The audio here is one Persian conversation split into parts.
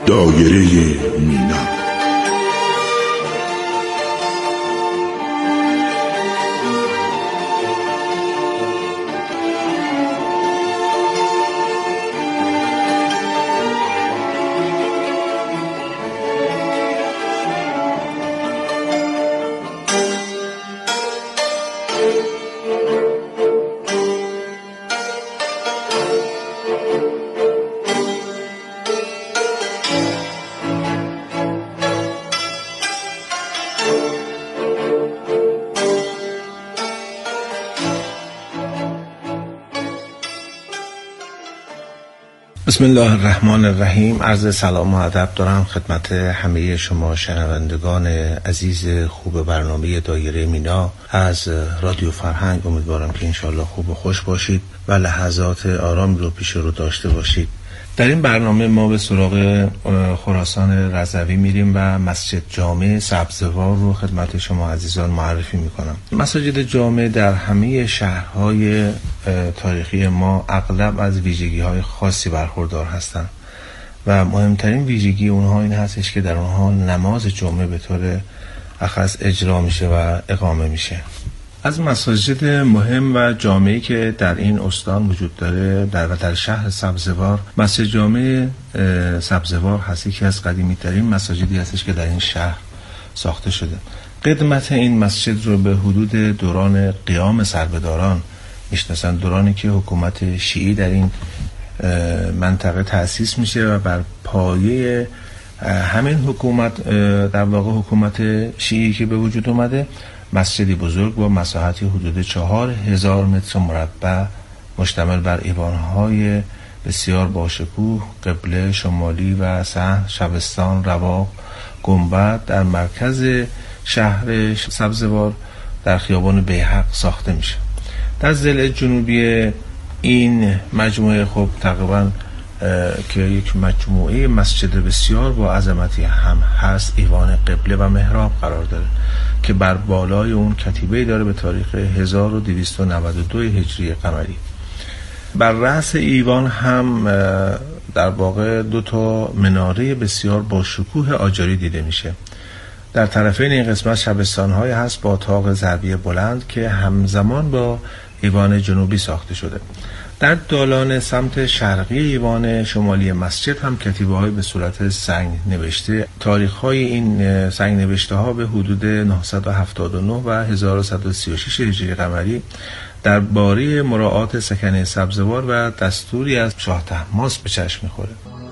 دایره مینا. بسم الله الرحمن الرحیم. عرض سلام و ادب دارم خدمت همه شما شنوندگان عزیز خوب برنامه دایره مینا از رادیو فرهنگ. امیدوارم که انشالله خوب و خوش باشید و لحظات آرام رو پیش رو داشته باشید. در این برنامه ما به سراغ خراسان رضوی میریم و مسجد جامع سبزوار رو خدمت شما عزیزان معرفی میکنم. مساجد جامع در همه شهرهای تاریخی ما اغلب از ویژگی‌های خاصی برخوردار هستند و مهمترین ویژگی اونها این هستش که در اونها نماز جمعه به طور اخص اجرا میشه و اقامه میشه. از مساجد مهم و جامعی که در این استان وجود داره در شهر سبزوار، مسجد جامع سبزوار هست. یکی از قدیمی ترین مساجدی هستش که در این شهر ساخته شده. قدمت این مسجد رو به حدود دوران قیام سربداران میشناسن، دورانی که حکومت شیعی در این منطقه تأسیس میشه و بر پایه همین حکومت، در واقع حکومت شیعی که به وجود اومده، مسجدی بزرگ با مساحتی حدود 4000 متر مربع مشتمل بر ایوانهای بسیار باشکوه، قبله، شمالی و صحن، شبستان، رواق، گنبد در مرکز شهر سبزوار در خیابان بیحق ساخته میشه. در ضلع جنوبی این مجموعه خب تقریبا که یک مجموعه مسجد بسیار با عظمتی هم هست، ایوان قبله و محراب قرار داره که بر بالای اون کتیبه‌ای داره به تاریخ 1292 هجری قمری. بر رأس ایوان هم در واقع 2 مناره بسیار با شکوه آجری دیده میشه. در طرفین این قسمت شبستان‌های هست با طاق ضربی بلند که همزمان با ایوان جنوبی ساخته شده. در دالان سمت شرقی ایوان شمالی مسجد هم کتیبه‌های به صورت سنگ نوشته. تاریخ‌های این سنگ نوشته‌ها به حدود 979 و 1136 هجری قمری درباره مراعات سکنه سبزوار و دستوری از شاه طهماسب به چشم می‌خوره.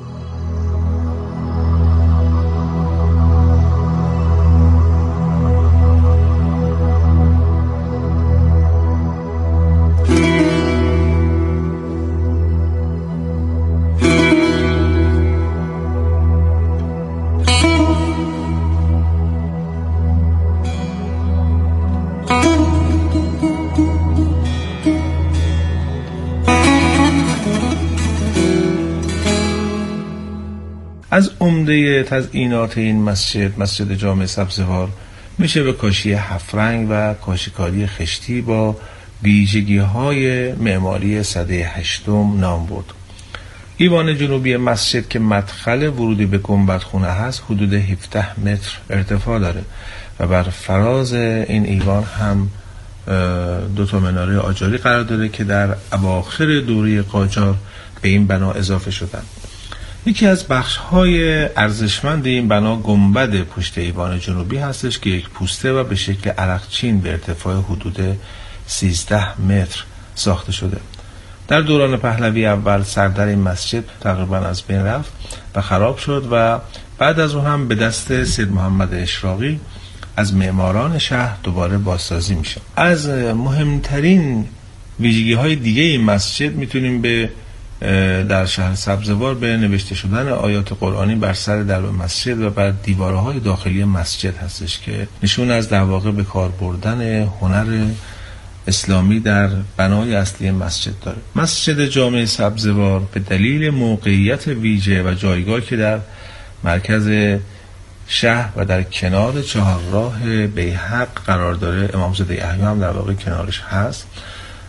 از عمده تزیینات این مسجد جامع سبزوار میشه به کاشی 7 رنگ و کاشیکاری خشتی با ویژگی‌های معماری سده 8 نام برد. ایوان جنوبی مسجد که مدخل ورودی به گنبدخونه هست حدود 17 متر ارتفاع داره و بر فراز این ایوان هم 2 مناره آجری قرار داره که در اواخر دوره قاجار به این بنا اضافه شدن. یکی از بخش‌های ارزشمند این بنا گنبد پشت ایوان جنوبی هستش که یک پوسته و به شکل عرقچین به ارتفاع حدود 13 متر ساخته شده. در دوران پهلوی اول سردر این مسجد تقریبا از بین رفت و خراب شد و بعد از اون هم به دست سید محمد اشراقی از معماران شهر دوباره بازسازی میشه. از مهمترین ویژگی‌های دیگه این مسجد میتونیم به در شهر سبزوار به نوشته شدن آیات قرآنی بر سر درب مسجد و بر دیوارهای داخلی مسجد هستش که نشون از در واقع به کار بردن هنر اسلامی در بنای اصلی مسجد داره. مسجد جامع سبزوار به دلیل موقعیت ویژه و جایگاهی که در مرکز شهر و در کنار چهارراه بیحق قرار داره، امامزاده یحیی هم در واقع کنارش هست،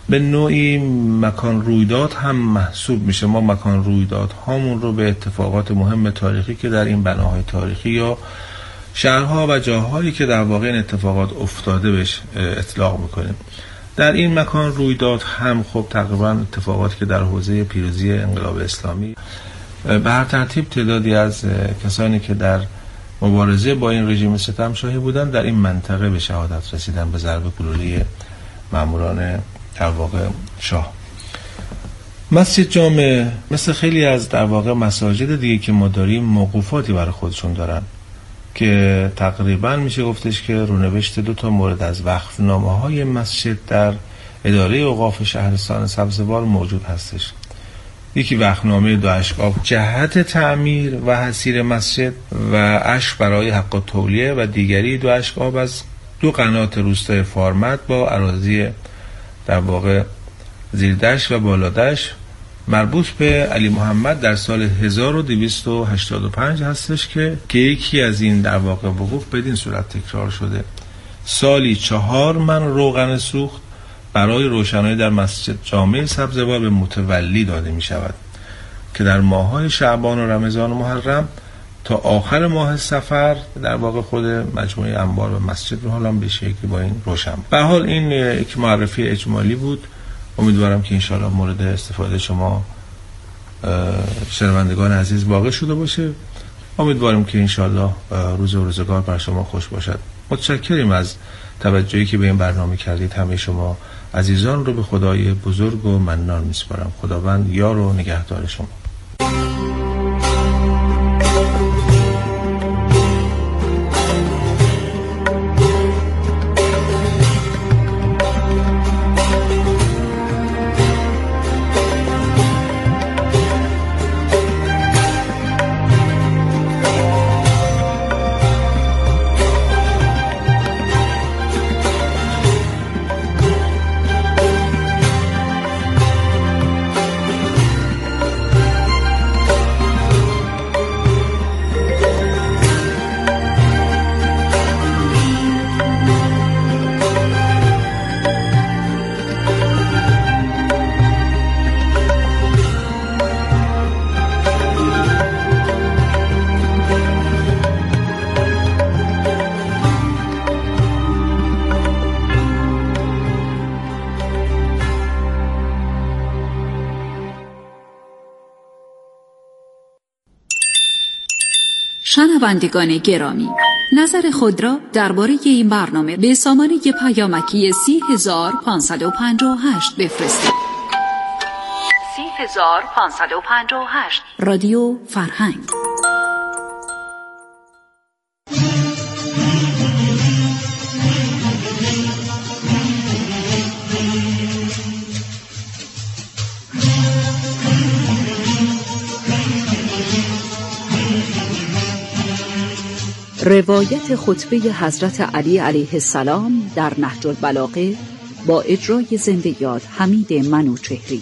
به نوعی مکان رویداد هم محسوب میشه. ما مکان رویداد هامون رو به اتفاقات مهم تاریخی که در این بناهای تاریخی یا شهرها و جاهایی که در واقع این اتفاقات افتاده بهش اطلاق میکنیم. در این مکان رویداد هم خب تقریبا اتفاقاتی که در حوزه پیروزی انقلاب اسلامی به هر ترتیب تعدادی از کسانی که در مبارزه با این رژیم ستمشاهی بودن در این منطقه به شهادت رسیدن به ضرب گلوله ماموران در واقع شاه. مسجد جامع مثل خیلی از در واقع مساجد دیگه که ما داریم موقوفاتی برای خودشون دارن که تقریبا میشه گفتش که رونوشت 2 مورد از وقفنامه‌های مسجد در اداره اوقاف شهرستان سبزوار موجود هستش. یکی وقفنامه 2 اشکاب جهت تعمیر و حصیر مسجد و اشک برای حق تولیه و دیگری 2 اشکاب از 2 قنات روستای فارمت با اراضی در واقع زیردشت و بالادشت مربوط به علی محمد در سال 1285 هستش که یکی از این در واقع وقوف بدین صورت تکرار شده. سالی 4 من روغن سوخت برای روشنایی در مسجد جامع سبزوار به متولی داده می شود که در ماه‌های شعبان و رمضان و محرم تا آخر ماه صفر در واقع خود مجموعه انبار و مسجد رو حالا به شکلی با این روشن. به حال این یک معرفی اجمالی بود. امیدوارم که انشاءالله مورد استفاده شما شنوندگان عزیز واقع شده باشه. امیدوارم که انشاءالله روز و روزگار بر شما خوش باشد. متشکریم از توجهی که به این برنامه کردید. همه شما عزیزان رو به خدای بزرگ و منان میسپارم. خداوند یار و نگهدار شما. شنوندگان گرامی، نظر خود را درباره این برنامه به سامانه پیامکی 30558 بفرستید. 30558 رادیو فرهنگ. روایت خطبه حضرت علی علیه السلام در نهج البلاغه با اجرای زنده یاد حمید منوچهری.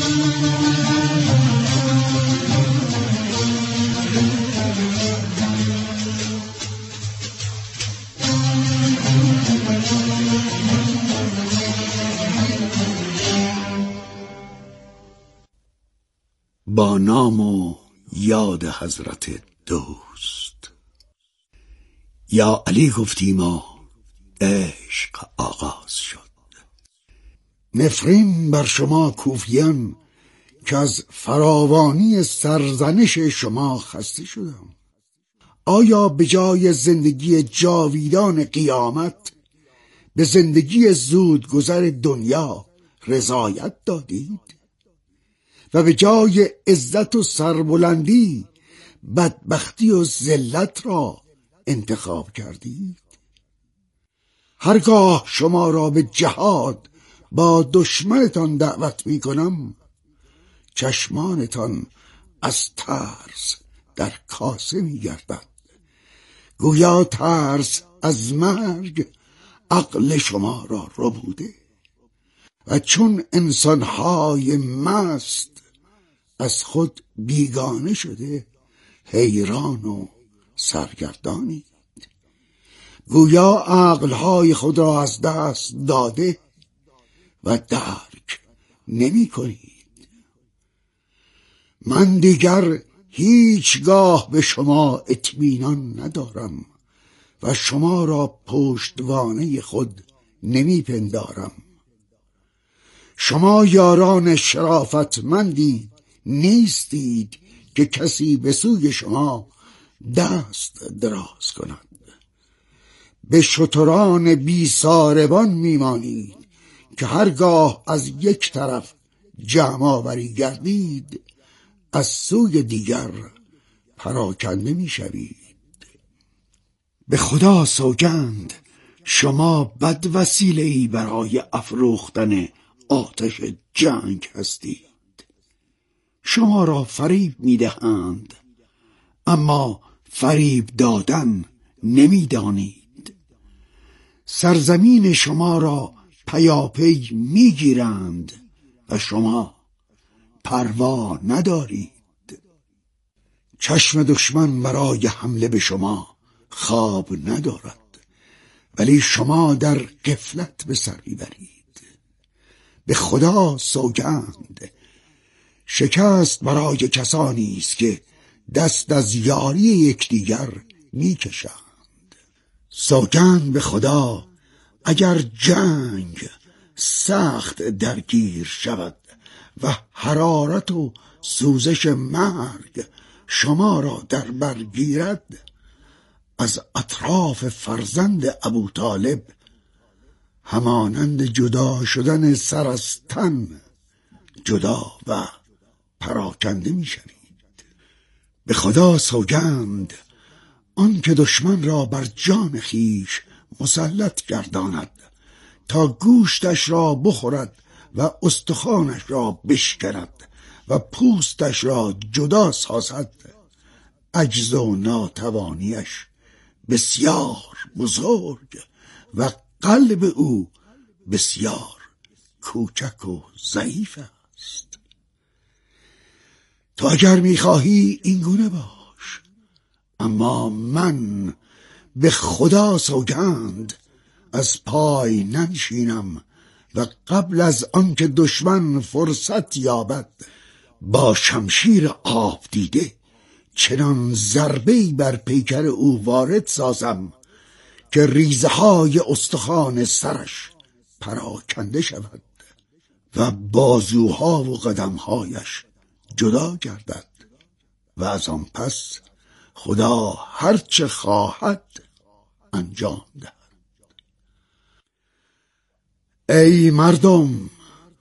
با نام و یاد حضرت دوست. یا علی گفتیم و عشق آغاز شد. نفرین بر شما کوفیان که از فراوانی سرزنش شما خسته شدم. آیا به جای زندگی جاویدان قیامت به زندگی زود گذر دنیا رضایت دادید و به جای عزت و سربلندی بدبختی و ذلت را انتخاب کردید؟ هرگاه شما را به جهاد با دشمنتان دعوت می کنم، چشمانتان از ترس در کاسه می گردد. گویا ترس از مرگ عقل شما را ربوده و چون انسانهای مست از خود بیگانه شده حیران و سرگردانید. گویا عقلهای خود را از دست داده و درک نمی کنید. من دیگر هیچگاه به شما اطمینان ندارم و شما را پشتوانه خود نمی پندارم. شما یاران شرافتمندی نیستید که کسی به سوی شما دست دراز کند. به شتران بی ساربان میمانید که هرگاه از یک طرف جمع آوری گردید از سوی دیگر پراکنده میشوید. به خدا سوگند شما بد وسیله‌ای برای افروختن آتش جنگ هستید. شما را فریب میدهند اما فریب دادن نمیدانید. سرزمین شما را پیاپی میگیرند و شما پروا ندارید. چشم دشمن برای حمله به شما خواب ندارد، ولی شما در غفلت به سر میبرید. به خدا سوگند شکست برای کسانی است که دست از یاری یکدیگر میکشند. سوگند به خدا اگر جنگ سخت درگیر شود و حرارت و سوزش مرگ شما را در بر گیرد، از اطراف فرزند ابوطالب همانند جدا شدن سر از تن جدا و پراکنده می شوید. به خدا سوگند آن که دشمن را بر جان خیش مسلط گرداند تا گوشتش را بخورد و استخوانش را بشکند و پوستش را جدا سازد، عجز و ناتوانیش بسیار بزرگ و قلب او بسیار کوچک و ضعیف است. تو اگر میخواهی این گونه باش، اما من به خدا سوگند از پای ننشینم و قبل از آنکه دشمن فرصت یابد با شمشیر آب دیده چنان ضربه‌ای بر پیکر او وارد سازم که ریزه های استخوان سرش پراکنده شود و بازوها و قدمهایش جدا گردد و از آن پس خدا هرچه خواهد انجام دهد. ای مردم،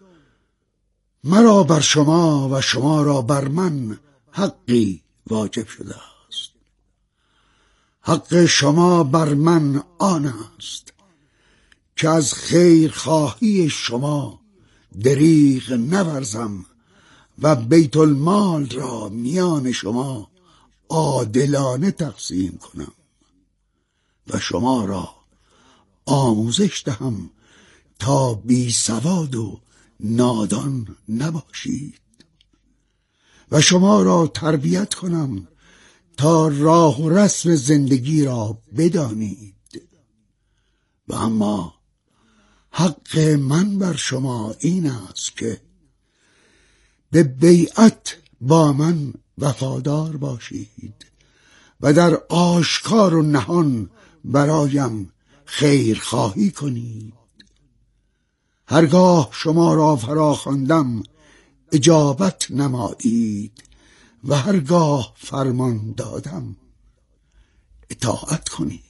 مرا بر شما و شما را بر من حقی واجب شده است. حق شما بر من آن است که از خیرخواهی شما دریغ نورزم و بیت المال را میان شما عادلانه تقسیم کنم و شما را آموزش دهم تا بی سواد و نادان نباشید و شما را تربیت کنم تا راه و رسم زندگی را بدانید. و اما حق من بر شما این است که به بیعت با من وفادار باشید و در آشکار و نهان برایم خیرخواهی کنید. هرگاه شما را فراخواندم اجابت نمایید و هرگاه فرمان دادم اطاعت کنید.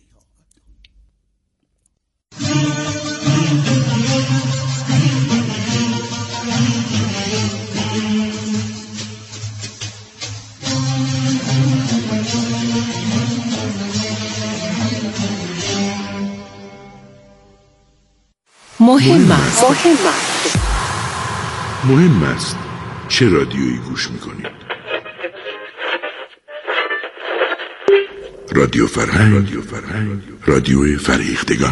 مهم است چه رادیویی گوش میکنید؟ رادیو فرهنگ، رادیوی فرهیختگان.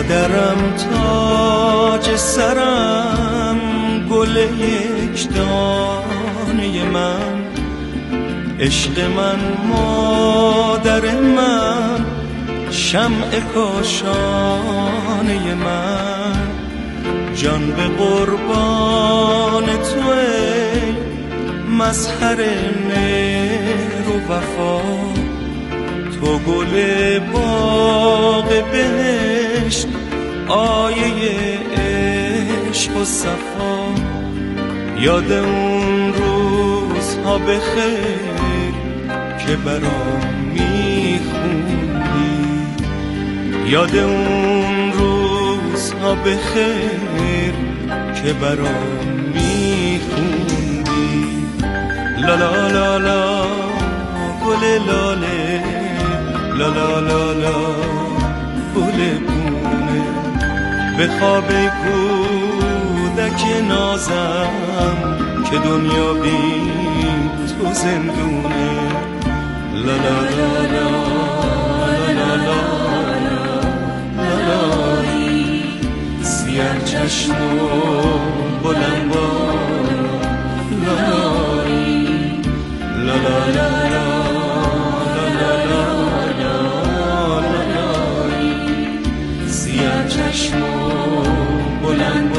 مادرم تاج سرم، گل یک دانه من، عشق من مادر من، شمع کاشانه من، جان به قربان تو ای مظهر مهر و وفا، تو گل باغ بهشت، آیه عشق و صفا. یاد اون روزها بخیر که برام میخوندی، یاد اون روزها بخیر که برام میخوندی. لا لا لا لا گل لاله، لا لا لا لا گل بونه، به خواب کودک نازم که دنیا بی تو زندونه. لا لا لا لا لا لا لا لا سیاه چشم و بلند بال، لا لا لا لا چشم و بلند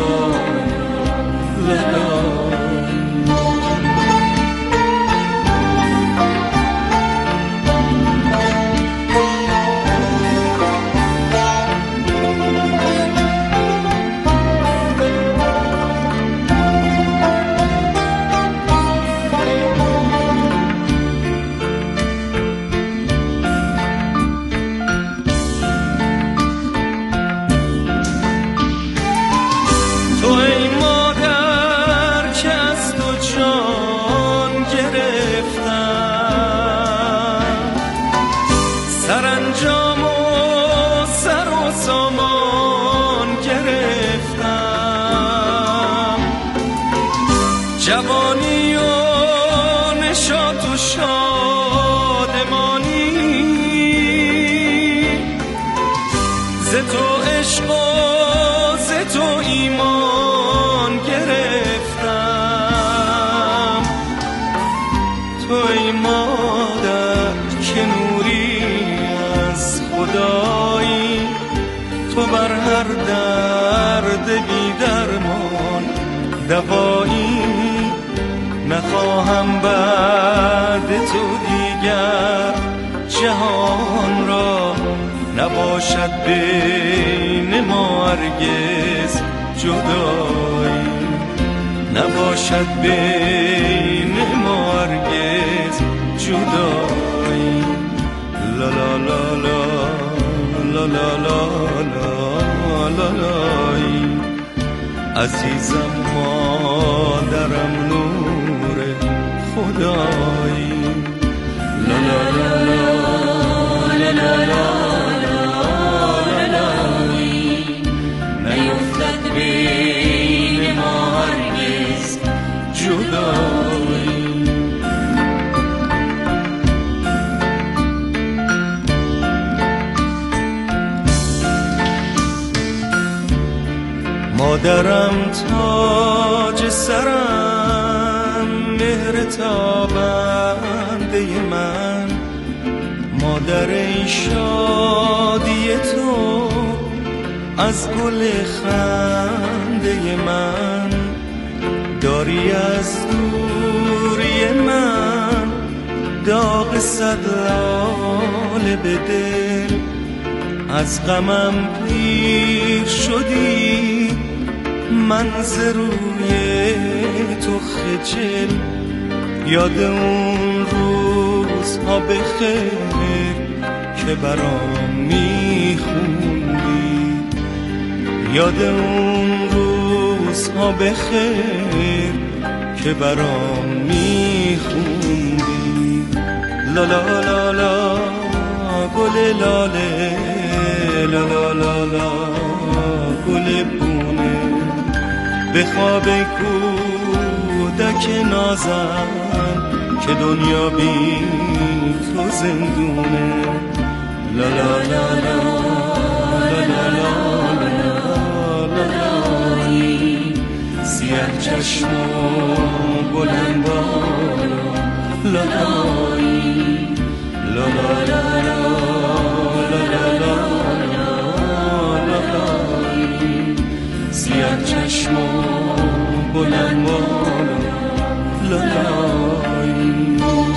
جوانی و نشاط و شادمانی، ز تو عشق و ز تو ایمان گرفتم. تو ای مادر که نوری از خدایی، تو بر هر درد بی درمان دوایی. نخواهم بعد تو دیگر جهان را، نباشد بین ما هرگز جدایی، نباشد بین ما هرگز جدایی. لا لا لا لا لا لا لا لا لا عزیزم مادرم نور خدایی. لا لا لا لا لا لا لا نیفتد بین ما هرگز جدایی. مادرم تاج سرم، مهر تابنده من، مادر ای شادی تو از گل خنده من، داری از دوری من داغ صد لاله به دل، از غمم پیر شدی من ز روی تو خجل. یاد اون روزها بخیر که برام میخوندی، یاد اون روزها بخیر که برام میخوندی. لا لا لا لا گل لاله، لا لا لا لا گل بونه، به خواب کودک نازم که دنیا بی تو زندونه. لا لا لا لا لا لا چشم و بلند بالا لالایی لا لا لا لا لالایی سیاه چشم و بلند بالا لالایی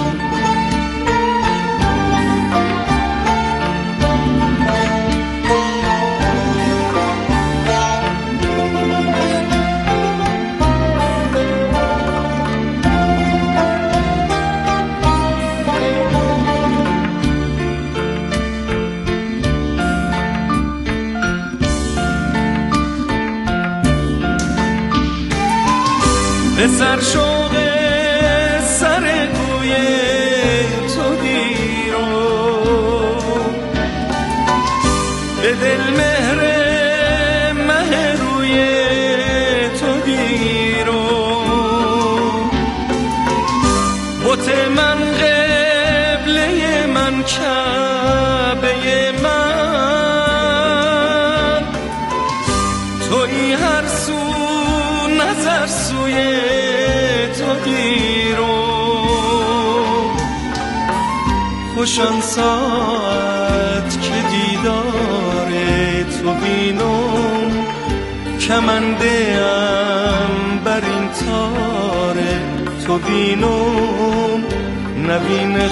به سر شوق سر کوی تو گیرو به دل مهر مه روی تو گیرو بت من قبله من کعبه من تویی هر سو نظر سوی تو گیرو خوش آن ساعت که دیدار تو بینم کمنده‌ام بر این تار تو بینم نبین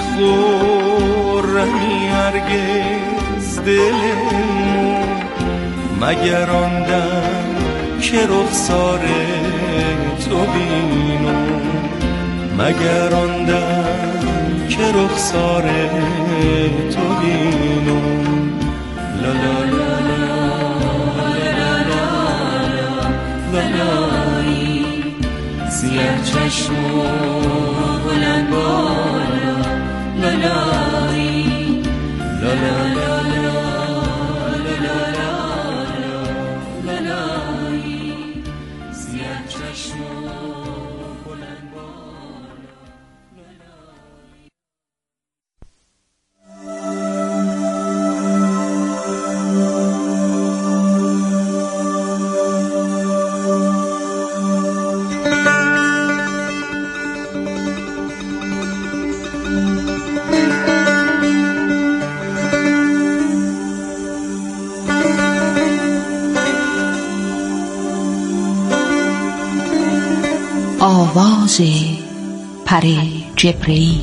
خرمی هرگز دلمو مگر آن دم که رخسار تو بینم مگر آن دم که رخسار تو بینم لا لا لا لالایی سیاه چشم و بلند بالا لالایی لا لا لا آواز پر جبرئیل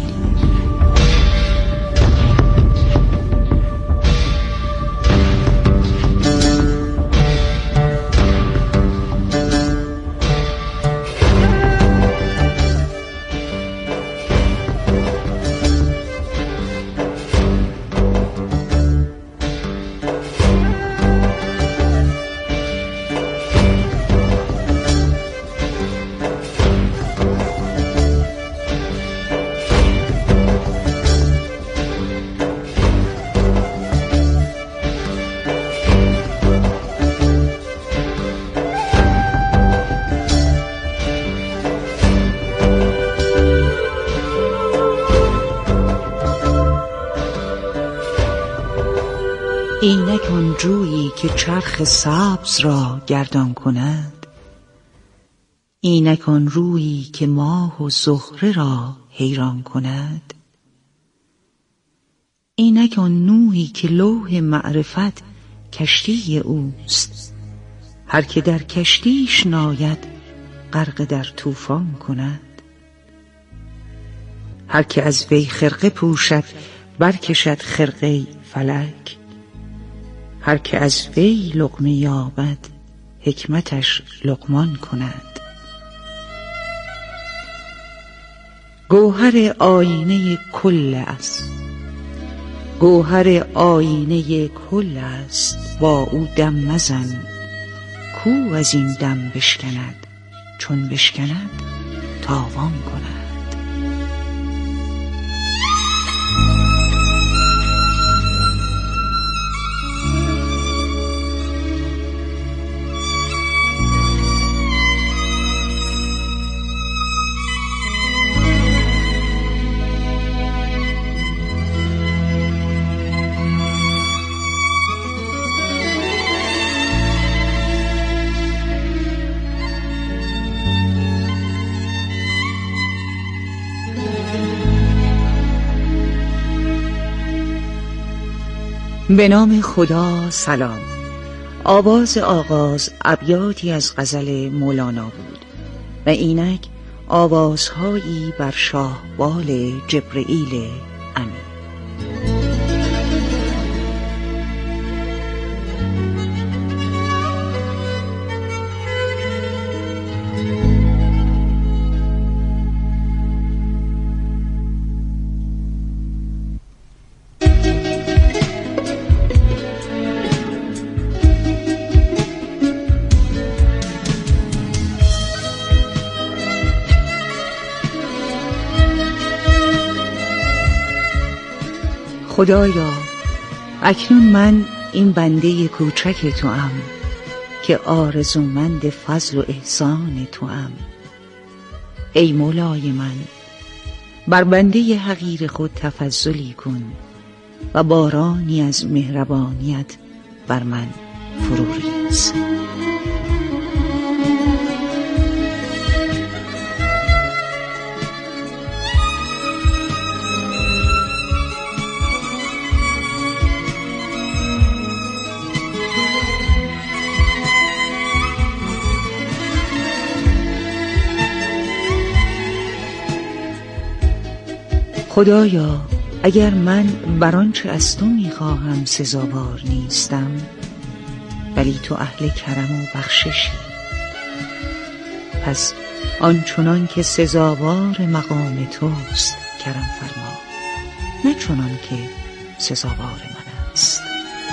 اینک آن جویی که چرخ سبز را گردان کند، اینک آن رویی که ماه و زهره را حیران کند، اینک آن نوحی که لوح معرفت کشتی اوست، هر که در کشتیش ناید غرق در طوفان کند، هر که از وی خرقه پوشد برکشد خرقه فلک، هر که از وی لقمه یابد حکمتش لقمان کند. گوهر آینه کل است، گوهر آینه کل است، با او دم مزن کو از این دم بشکند، چون بشکند تاوان کند. به نام خدا. سلام. آواز آغاز ابیاتی از غزل مولانا بود و اینک آوازهایی بر شاهبال جبرئیل امین. خدایا، اکنون من این بنده کوچک توام که آرزومند فضل و احسان توام. ای مولای من، بر بنده حقیر خود تفضلی کن و بارانی از مهربانیت بر من فرو ریز. خدایا، اگر من بر آنچه از تو میخواهم سزاوار نیستم، ولی تو اهل کرم و بخششی، پس آنچنان که سزاوار مقام توست کرم فرما، نه چنان که سزاوار من است.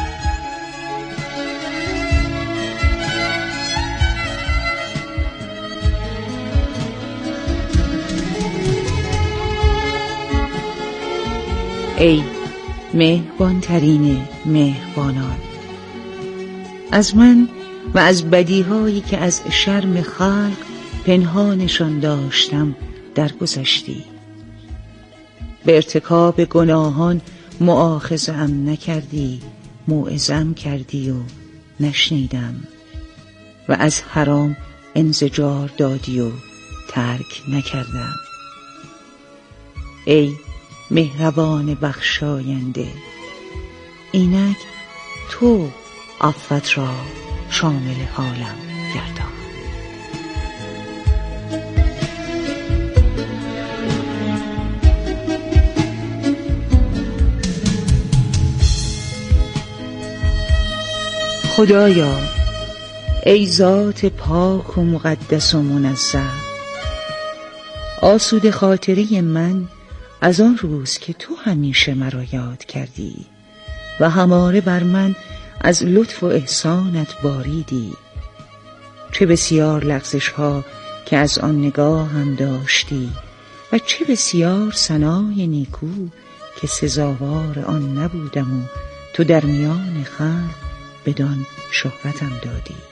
ای مهربان ترین مهربانان، از من و از بدیهایی که از شرم خلق پنهانشان داشتم درگذشتی. به ارتکاب گناهان مؤاخذه‌ام نکردی، موعظه‌ام کردی و نشنیدم، و از حرام انزجار دادی و ترک نکردم. ای مهربان بخشاینده، اینک تو عفوت را شامل حالم گردان. خدایا، ای ذات پاک و مقدس و منزه، آسوده خاطری من از آن روز که تو همیشه مرا یاد کردی و هماره بر من از لطف و احسانت باریدی. چه بسیار لغزش ها که از آن نگاه هم داشتی و چه بسیار ثنای نیکو که سزاوار آن نبودم و تو در میان خلق بدان شهرتم دادی.